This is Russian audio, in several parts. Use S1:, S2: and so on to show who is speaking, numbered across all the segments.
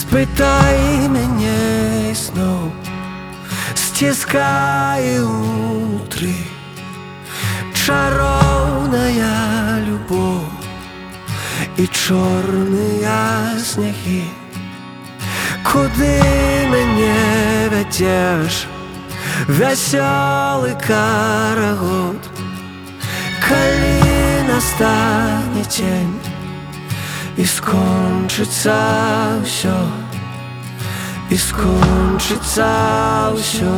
S1: Спитай мене знов, стискає внутрі чаровная любов і чорния сніги. Куди мене ведеш, веселий карагод, коли настане день і скончиться все, і скончиться все.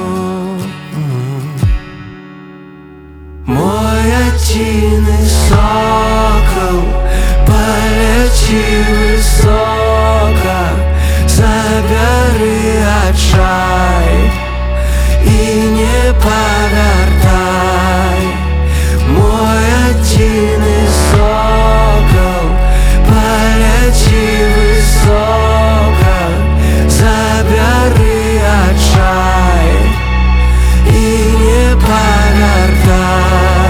S1: Мой один сокол, полети высоко, забери отчай и не повертай. Мой один сокол, полети высоко, забери отчай и не повертай.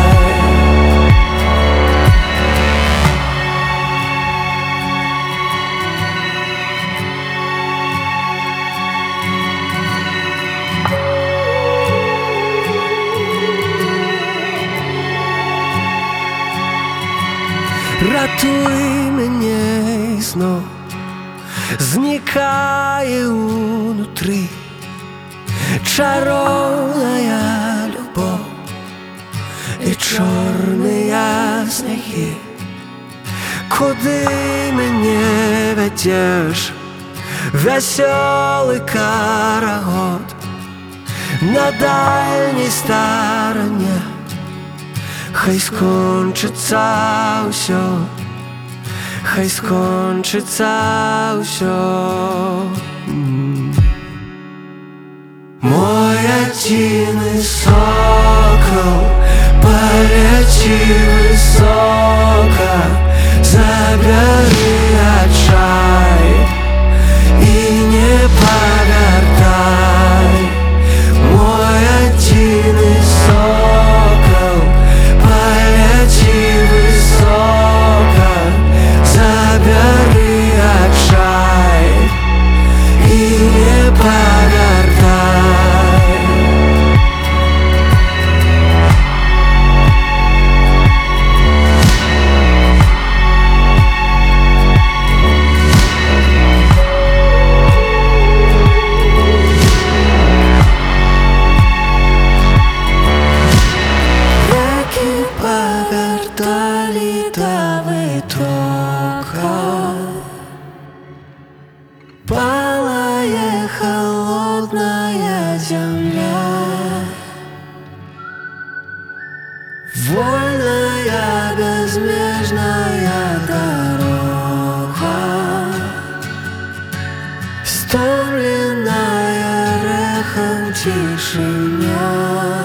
S1: Ратуй мене знов, зникає внутрі чаровная любов і чорния сніги. Куди мене ведеш, веселий карагод, на дальній стороні. Хай скончиться все, хай скончиться все. Мой один сокол, полети высоко, забери отчай и не повертай. Мой один сокол, полети высоко, забери отчай и не повертай. Палая холодная земля, вольная безмежная дорога, стомленная рехом тишиня.